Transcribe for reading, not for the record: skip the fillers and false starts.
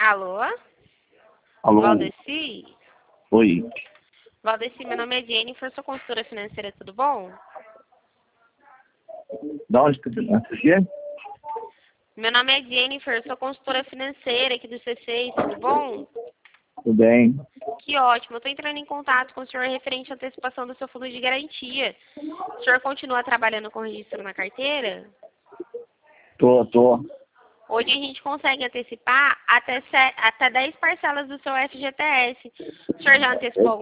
Alô? Alô? Valdeci? Oi. Valdeci, meu nome é Jennifer, sou consultora financeira, tudo bom? Da onde que você é? Meu nome é Jennifer, sou consultora financeira aqui do C6, tudo bom? Tudo bem? Que ótimo, eu estou entrando em contato com o senhor referente à antecipação do seu fundo de garantia. O senhor continua trabalhando com registro na carteira? Tô. Hoje a gente consegue antecipar até 10 parcelas do seu FGTS. O senhor já antecipou